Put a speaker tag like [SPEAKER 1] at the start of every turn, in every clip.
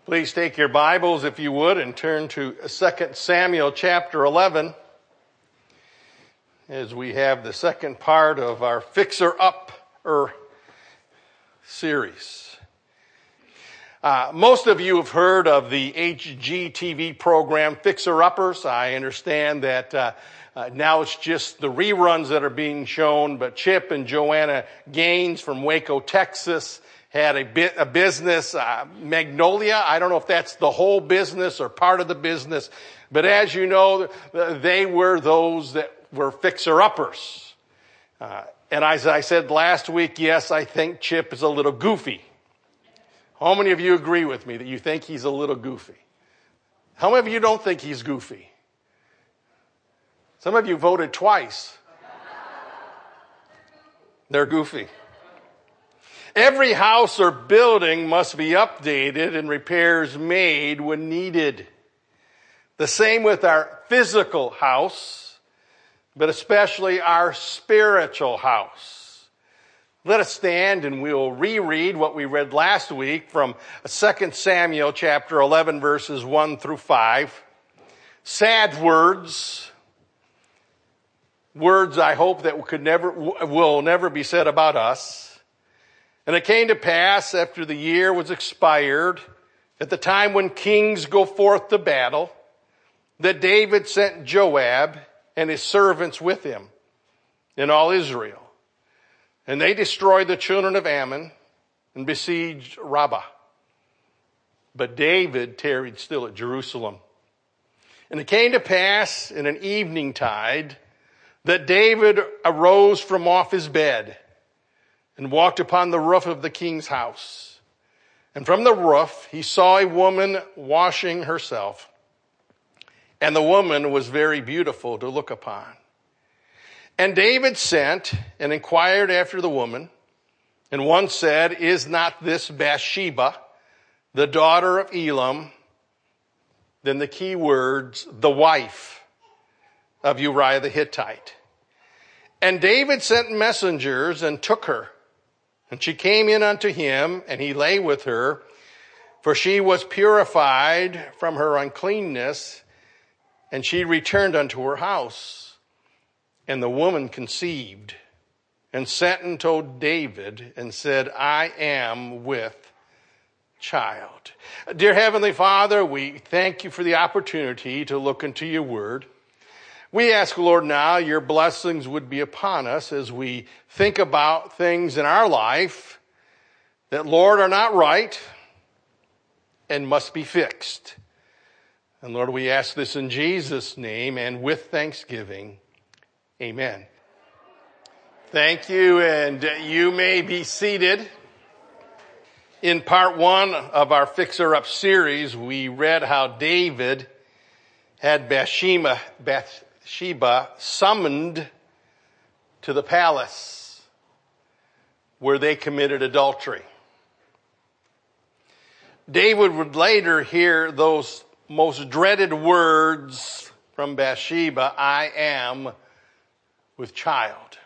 [SPEAKER 1] Please take your Bibles, if you would, and turn to 2 Samuel chapter 11 as we have the second part of our Fixer-Upper series. Most of you have heard of the HGTV program Fixer-Uppers. I understand that now it's just the reruns that are being shown, but Chip and Joanna Gaines from Waco, Texas, had a business, Magnolia. I don't know if that's the whole business or part of the business, but as you know, they were those that were fixer-uppers. And as I said last week, yes, I think Chip is a little goofy. How many of you agree with me that you think he's a little goofy? How many of you don't think he's goofy? Some of you voted twice. They're goofy. Every house or building must be updated and repairs made when needed. The same with our physical house, but especially our spiritual house. Let us stand and we'll reread what we read last week from 2 Samuel chapter 11 verses 1 through 5. Sad words I hope that will never be said about us. And it came to pass after the year was expired, at the time when kings go forth to battle, that David sent Joab and his servants with him in all Israel. And they destroyed the children of Ammon and besieged Rabbah. But David tarried still at Jerusalem. And it came to pass in an evening tide that David arose from off his bed and walked upon the roof of the king's house. And from the roof he saw a woman washing herself. And the woman was very beautiful to look upon. And David sent and inquired after the woman. And one said, "Is not this Bathsheba, the daughter of Elam?" Then the key words, "the wife of Uriah the Hittite." And David sent messengers and took her. And she came in unto him, and he lay with her, for she was purified from her uncleanness, and she returned unto her house. And the woman conceived, and sent and told David, and said, "I am with child." Dear Heavenly Father, we thank you for the opportunity to look into your word. We ask, Lord, now your blessings would be upon us as we think about things in our life that, Lord, are not right and must be fixed. And Lord, we ask this in Jesus' name and with thanksgiving. Amen. Thank you, and you may be seated. In part one of our Fixer-Up series, we read how David had Bathsheba summoned to the palace where they committed adultery. David would later hear those most dreaded words from Bathsheba, "I am with child."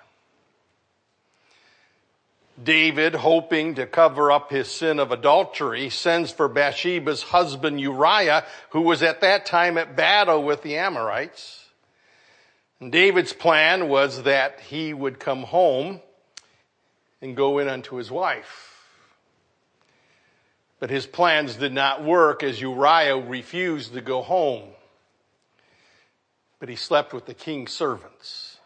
[SPEAKER 1] David, hoping to cover up his sin of adultery, sends for Bathsheba's husband Uriah, who was at that time at battle with the Amorites. And David's plan was that he would come home and go in unto his wife. But his plans did not work as Uriah refused to go home. But he slept with the king's servants.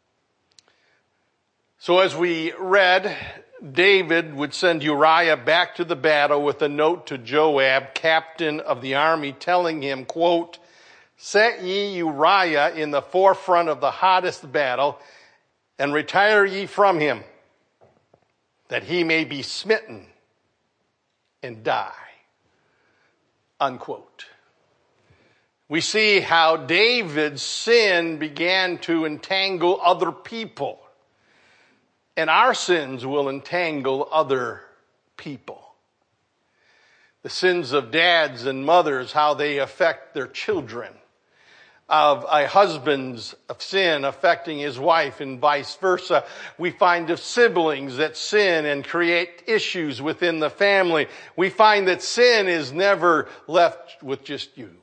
[SPEAKER 1] So as we read, David would send Uriah back to the battle with a note to Joab, captain of the army, telling him, quote, "Set ye Uriah in the forefront of the hottest battle, and retire ye from him, that he may be smitten and die." Unquote. We see how David's sin began to entangle other people, and our sins will entangle other people. The sins of dads and mothers, how they affect their children. of a husband's of sin affecting his wife and vice versa. We find of siblings that sin and create issues within the family. We find that sin is never left with just you.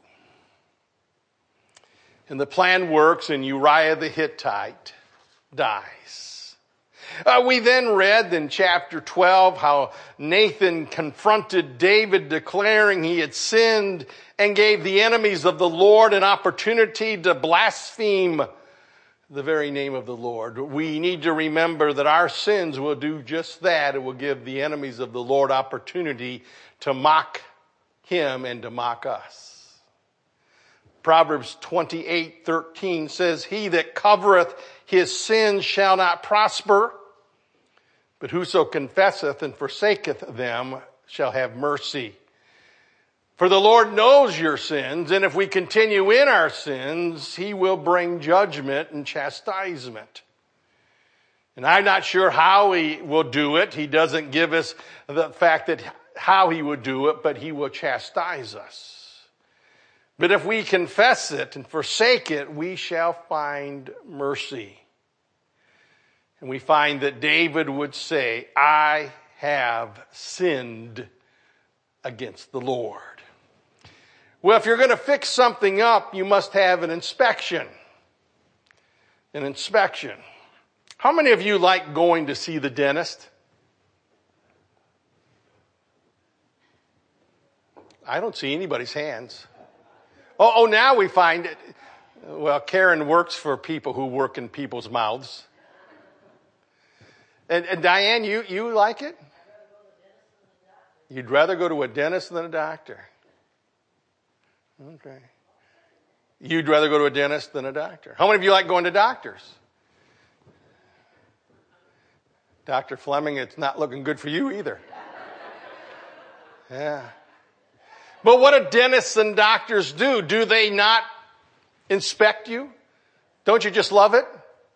[SPEAKER 1] And the plan works and Uriah the Hittite dies. We then read in chapter 12 how Nathan confronted David declaring he had sinned and gave the enemies of the Lord an opportunity to blaspheme the very name of the Lord. We need to remember that our sins will do just that. It will give the enemies of the Lord opportunity to mock him and to mock us. Proverbs 28:13 says, "He that covereth his sins shall not prosper, but whoso confesseth and forsaketh them shall have mercy." For the Lord knows your sins, and if we continue in our sins, he will bring judgment and chastisement. And I'm not sure how he will do it. He doesn't give us the fact that how he would do it, but he will chastise us. But if we confess it and forsake it, we shall find mercy. And we find that David would say, "I have sinned against the Lord." Well, if you're going to fix something up, you must have an inspection. An inspection. How many of you like going to see the dentist? I don't see anybody's hands. Oh, now we find it. Well, Karen works for people who work in people's mouths. And Diane, you like it? You'd rather go to a dentist than a doctor. Okay. You'd rather go to a dentist than a doctor. How many of you like going to doctors? Dr. Fleming, it's not looking good for you either. Yeah. But what do dentists and doctors do? Do they not inspect you? Don't you just love it?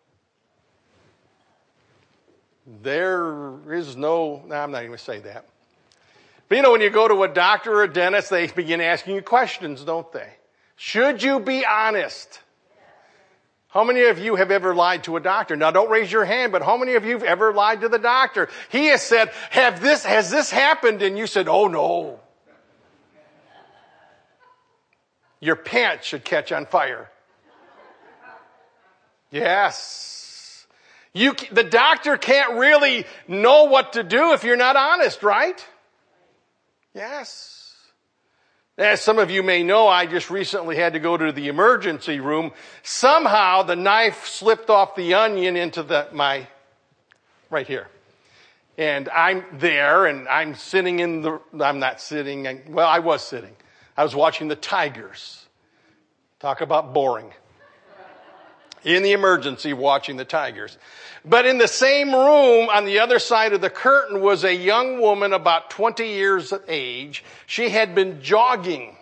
[SPEAKER 1] There is no, I'm not even going to say that. But when you go to a doctor or a dentist, they begin asking you questions, don't they? Should you be honest? How many of you have ever lied to a doctor? Now don't raise your hand, but how many of you have ever lied to the doctor? He has said, has this happened? And you said, "Oh no." Your pants should catch on fire. Yes. The doctor can't really know what to do if you're not honest, right? Yes. As some of you may know, I just recently had to go to the emergency room. Somehow the knife slipped off the onion into right here. And I'm there and I'm sitting I'm not sitting, I was sitting. I was watching the Tigers. Talk about boring. In the emergency, watching the Tigers. But in the same room, on the other side of the curtain, was a young woman about 20 years of age. She had been jogging.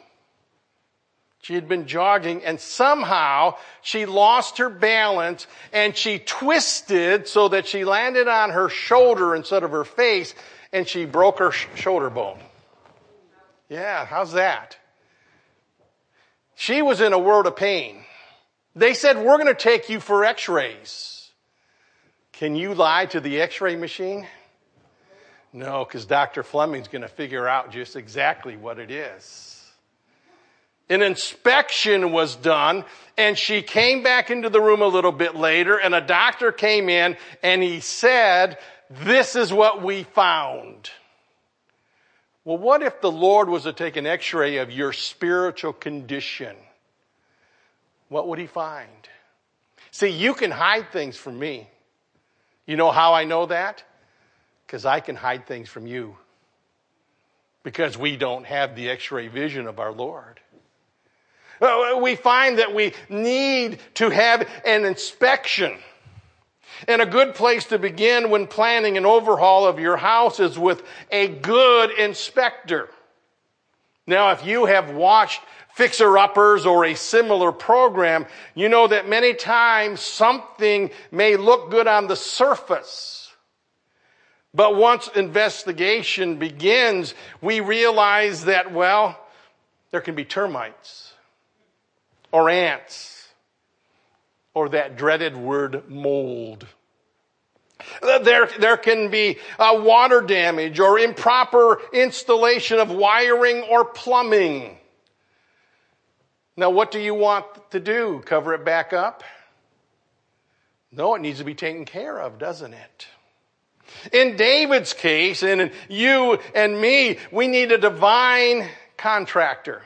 [SPEAKER 1] And somehow she lost her balance and she twisted so that she landed on her shoulder instead of her face, and she broke her shoulder bone. Yeah, how's that? She was in a world of pain. They said, "We're going to take you for x-rays." Can you lie to the x-ray machine? No, because Dr. Fleming's going to figure out just exactly what it is. An inspection was done, and she came back into the room a little bit later, and a doctor came in, and he said, "This is what we found." Well, what if the Lord was to take an x-ray of your spiritual condition? What would he find? See, you can hide things from me. You know how I know that? Because I can hide things from you. Because we don't have the x-ray vision of our Lord. We find that we need to have an inspection. And a good place to begin when planning an overhaul of your house is with a good inspector. Now, if you have watched Fixer Uppers or a similar program, you know that many times something may look good on the surface. But once investigation begins, we realize that, there can be termites. or ants, or that dreaded word mold. There can be water damage or improper installation of wiring or plumbing. Now, what do you want to do? Cover it back up? No, it needs to be taken care of, doesn't it? In David's case, and in you and me, we need a divine contractor.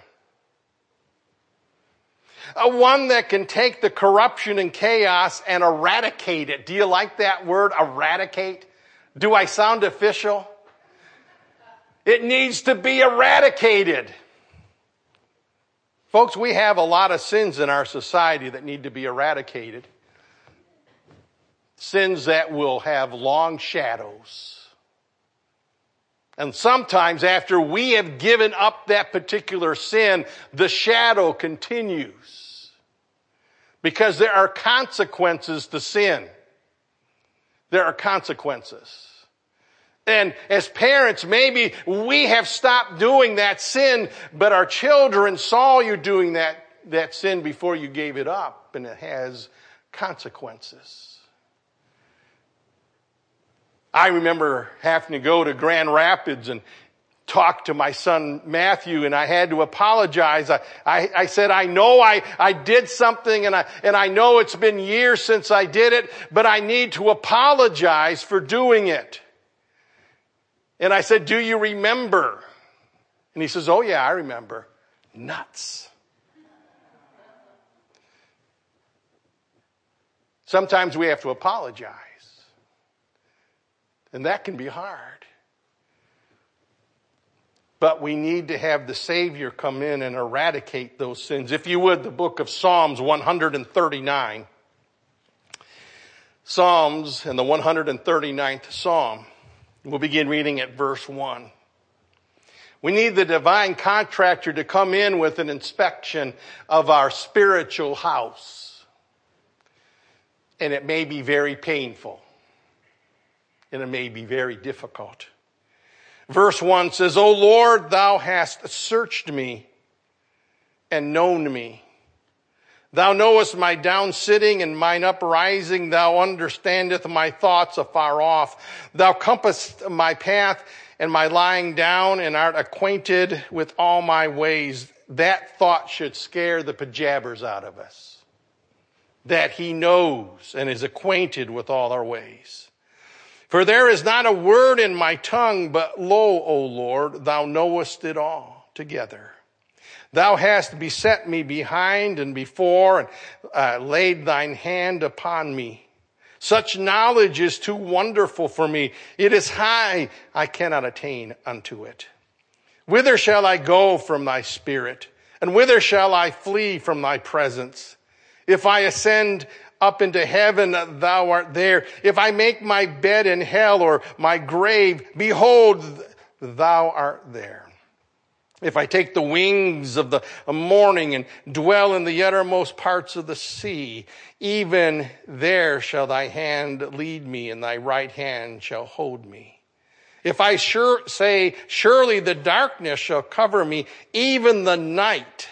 [SPEAKER 1] One that can take the corruption and chaos and eradicate it. Do you like that word, eradicate? Do I sound official? It needs to be eradicated. Folks, we have a lot of sins in our society that need to be eradicated. Sins that will have long shadows. And sometimes after we have given up that particular sin, the shadow continues. Because there are consequences to sin. There are consequences. And as parents, maybe we have stopped doing that sin, but our children saw you doing that sin before you gave it up, and it has consequences. I remember having to go to Grand Rapids and talk to my son Matthew, and I had to apologize. I said, I know I did something, and I know it's been years since I did it, but I need to apologize for doing it. And I said, do you remember? And he says, oh yeah, I remember. Nuts. Sometimes we have to apologize. And that can be hard. But we need to have the Savior come in and eradicate those sins. If you would, the book of Psalms 139. Psalms and the 139th Psalm. We'll begin reading at verse 1. We need the divine contractor to come in with an inspection of our spiritual house. And it may be very painful. And it may be very difficult. Verse 1 says, O Lord, thou hast searched me and known me. Thou knowest my down sitting and mine uprising. Thou understandest my thoughts afar off. Thou compassest my path and my lying down, and art acquainted with all my ways. That thought should scare the pajabbers out of us. That he knows and is acquainted with all our ways. For there is not a word in my tongue, but lo, O Lord, thou knowest it all together. Thou hast beset me behind and before, and laid thine hand upon me. Such knowledge is too wonderful for me. It is high, I cannot attain unto it. Whither shall I go from thy spirit? And whither shall I flee from thy presence? If I ascend up into heaven, thou art there. If I make my bed in hell or my grave, behold, thou art there. If I take the wings of the morning and dwell in the uttermost parts of the sea, even there shall thy hand lead me, and thy right hand shall hold me. If I say, surely the darkness shall cover me, even the night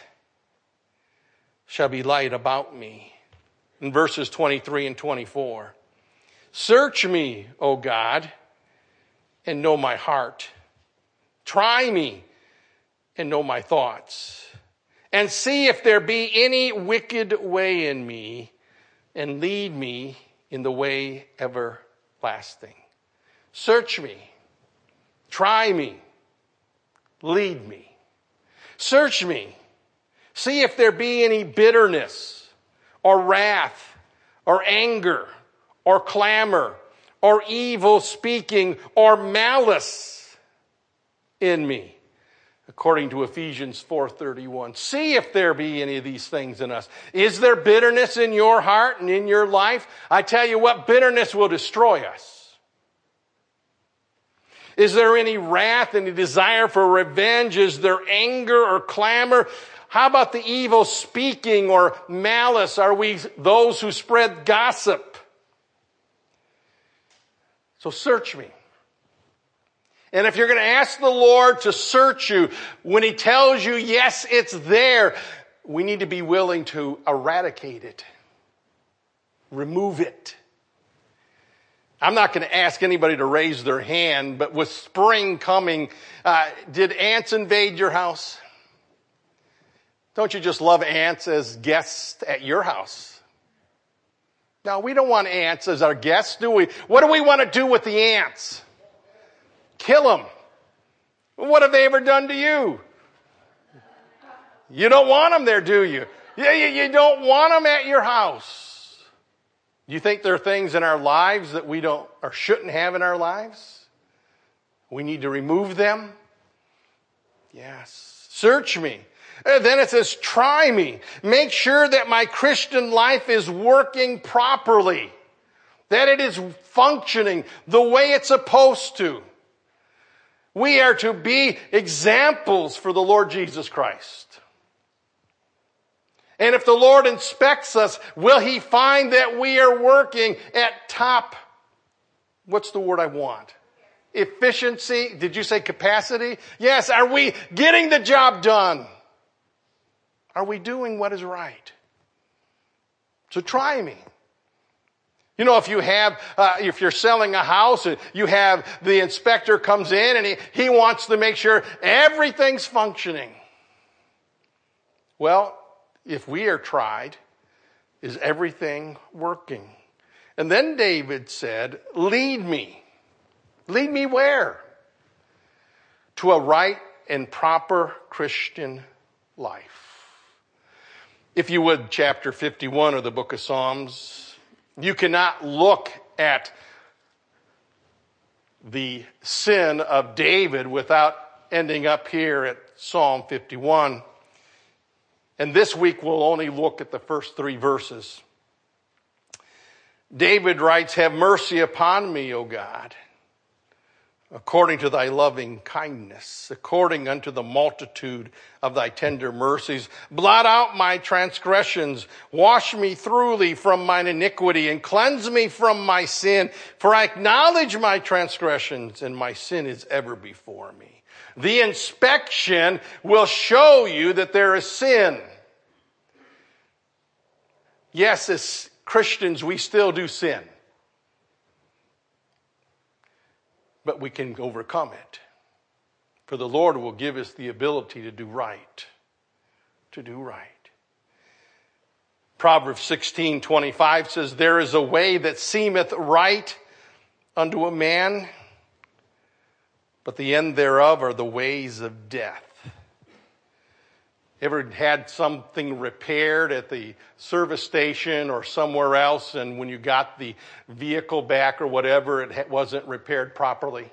[SPEAKER 1] shall be light about me. In verses 23 and 24. Search me, O God, and know my heart. Try me and know my thoughts. And see if there be any wicked way in me, and lead me in the way everlasting. Search me. Try me. Lead me. Search me. See if there be any bitterness, or wrath, or anger, or clamor, or evil speaking, or malice in me. According to Ephesians 4:31. See if there be any of these things in us. Is there bitterness in your heart and in your life? I tell you what, bitterness will destroy us. Is there any wrath, any desire for revenge? Is there anger or clamor? How about the evil speaking or malice? Are we those who spread gossip? So search me. And if you're going to ask the Lord to search you, when he tells you, yes, it's there, we need to be willing to eradicate it, remove it. I'm not going to ask anybody to raise their hand, but with spring coming, did ants invade your house? Don't you just love ants as guests at your house? No, we don't want ants as our guests, do we? What do we want to do with the ants? Kill them. What have they ever done to you? You don't want them there, do you? You don't want them at your house. Do you think there are things in our lives that we don't or shouldn't have in our lives? We need to remove them? Yes. Search me. And then it says, try me. Make sure that my Christian life is working properly. That it is functioning the way it's supposed to. We are to be examples for the Lord Jesus Christ. And if the Lord inspects us, will He find that we are working at top, what's the word I want? Efficiency? Did you say capacity? Yes. Are we getting the job done? Are we doing what is right? So try me. You know, if you're selling a house and you have the inspector comes in and he wants to make sure everything's functioning. Well, if we are tried, is everything working? And then David said, lead me. Lead me where? To a right and proper Christian life. If you would, chapter 51 of the book of Psalms, you cannot look at the sin of David without ending up here at Psalm 51. And this week we'll only look at the first 3 verses. David writes, have mercy upon me, O God, according to thy loving kindness, according unto the multitude of thy tender mercies. Blot out my transgressions, wash me thoroughly from mine iniquity, and cleanse me from my sin. For I acknowledge my transgressions, and my sin is ever before me. The inspection will show you that there is sin. Yes, as Christians, we still do sin. But we can overcome it. For the Lord will give us the ability to do right. To do right. Proverbs 16:25 says, there is a way that seemeth right unto a man, but the end thereof are the ways of death. Ever had something repaired at the service station or somewhere else, and when you got the vehicle back or whatever, it wasn't repaired properly?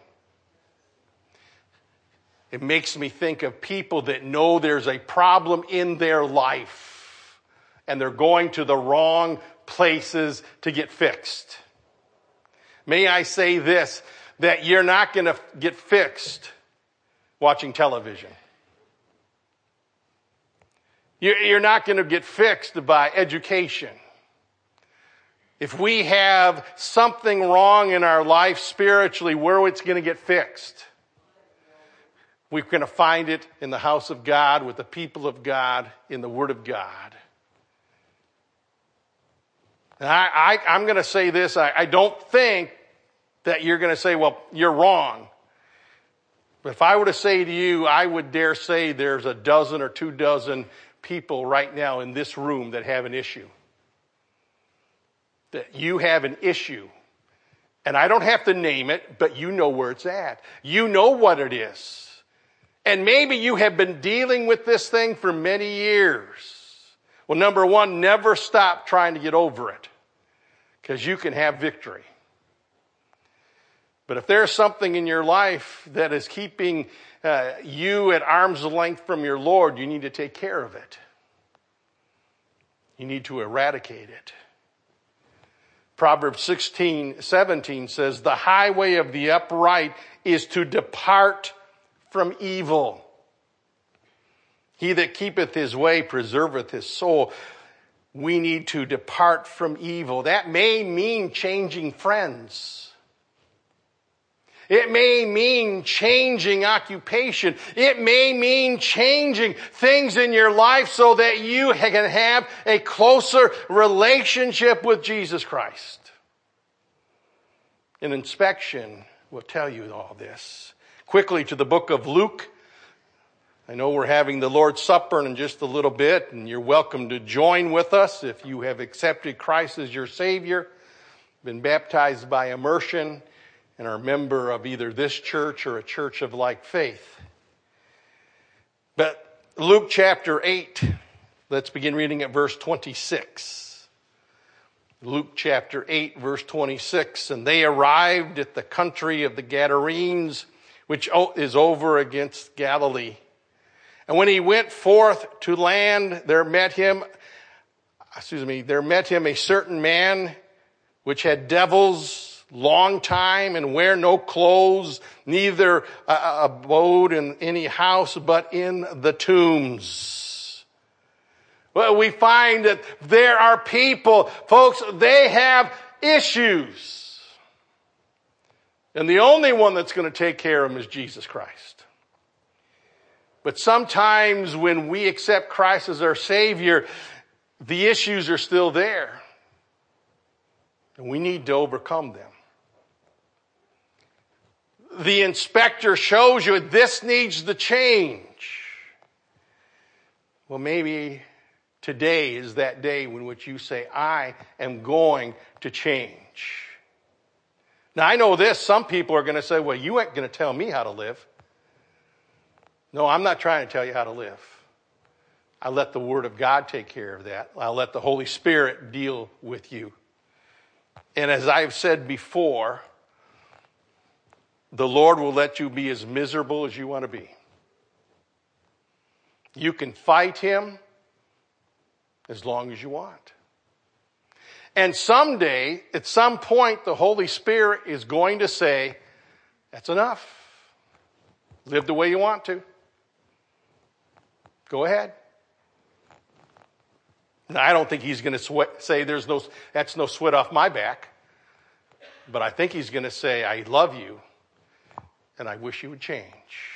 [SPEAKER 1] It makes me think of people that know there's a problem in their life, and they're going to the wrong places to get fixed. May I say this, that you're not going to get fixed watching television. You're not going to get fixed by education. If we have something wrong in our life spiritually, where it's going to get fixed? We're going to find it in the house of God, with the people of God, in the Word of God. And I'm going to say this, I don't think that you're going to say, well, you're wrong. But if I were to say to you, I would dare say there's a dozen or 2 dozen people right now in this room that have an issue. That you have an issue. And I don't have to name it, but you know where it's at. You know what it is. And maybe you have been dealing with this thing for many years. Well, number one, never stop trying to get over it, because you can have victory. But if there's something in your life that is keeping you at arm's length from your Lord, you need to take care of it. You need to eradicate it. Proverbs 16:17 says, the highway of the upright is to depart from evil. He that keepeth his way preserveth his soul. We need to depart from evil. That may mean changing friends. It may mean changing occupation. It may mean changing things in your life so that you can have a closer relationship with Jesus Christ. An inspection will tell you all this. Quickly to the book of Luke. I know we're having the Lord's Supper in just a little bit, and you're welcome to join with us if you have accepted Christ as your Savior, been baptized by immersion, and are a member of either this church or a church of like faith. But Luke chapter 8, let's begin reading at verse 26. Luke chapter 8, verse 26. And they arrived at the country of the Gadarenes, which is over against Galilee. And when he went forth to land, there met him a certain man which had devils long time and wear no clothes, neither abode in any house, but in the tombs. Well, we find that there are people, folks, they have issues. And the only one that's going to take care of them is Jesus Christ. But sometimes when we accept Christ as our Savior, the issues are still there. And we need to overcome them. The inspector shows you this needs to change. Well, maybe today is that day in which you say, I am going to change. Now, I know this. Some people are going to say, well, you ain't going to tell me how to live. No, I'm not trying to tell you how to live. I let the Word of God take care of that. I'll let the Holy Spirit deal with you. And as I've said before, the Lord will let you be as miserable as you want to be. You can fight Him as long as you want. And someday, at some point, the Holy Spirit is going to say, that's enough. Live the way you want to. Go ahead. Now, I don't think He's going to say that's no sweat off my back. But I think He's going to say, I love you. And I wish you would change.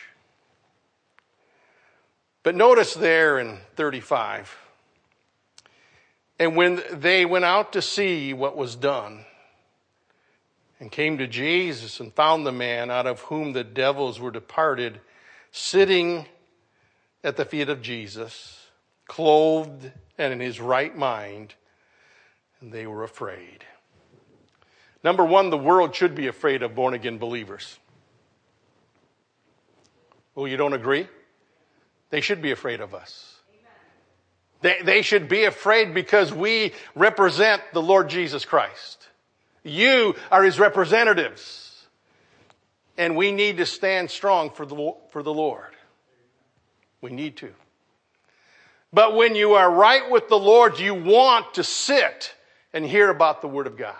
[SPEAKER 1] But notice there in 35, and when they went out to see what was done, and came to Jesus and found the man out of whom the devils were departed, sitting at the feet of Jesus, clothed and in his right mind, and they were afraid. Number one, the world should be afraid of born-again believers. Well, you don't agree? They should be afraid of us. They should be afraid because we represent the Lord Jesus Christ. You are His representatives. And we need to stand strong for the Lord. We need to. But when you are right with the Lord, you want to sit and hear about the Word of God.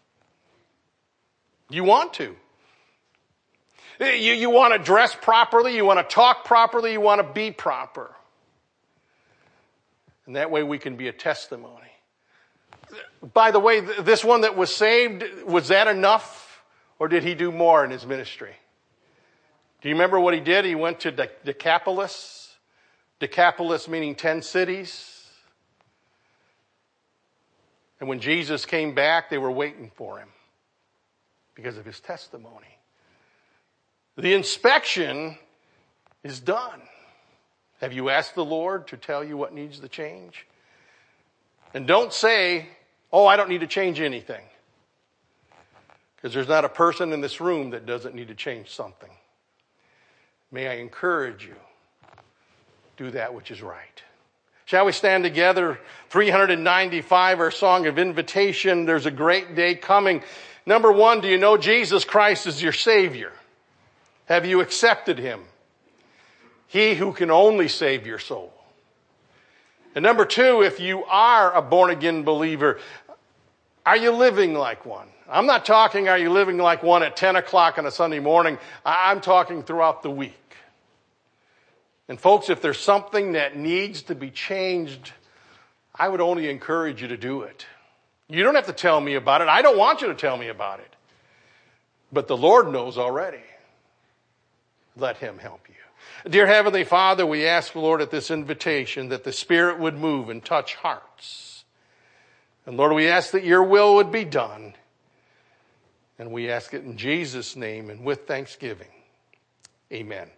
[SPEAKER 1] You want to. You want to dress properly, you want to talk properly, you want to be proper. And that way we can be a testimony. By the way, this one that was saved, was that enough? Or did he do more in his ministry? Do you remember what he did? He went to Decapolis. Decapolis meaning 10 cities. And when Jesus came back, they were waiting for him because of his testimony. The inspection is done. Have you asked the Lord to tell you what needs to change? And don't say, oh, I don't need to change anything. Because there's not a person in this room that doesn't need to change something. May I encourage you, do that which is right. Shall we stand together? 395, our song of invitation. There's a great day coming. Number one, do you know Jesus Christ is your Savior? Have you accepted Him? He who can only save your soul. And number two, if you are a born-again believer, are you living like one? I'm not talking, are you living like one at 10 o'clock on a Sunday morning? I'm talking throughout the week. And folks, if there's something that needs to be changed, I would only encourage you to do it. You don't have to tell me about it. I don't want you to tell me about it. But the Lord knows already. Let him help you. Dear Heavenly Father, we ask, Lord, at this invitation that the Spirit would move and touch hearts. And Lord, we ask that your will would be done. And we ask it in Jesus' name and with thanksgiving. Amen.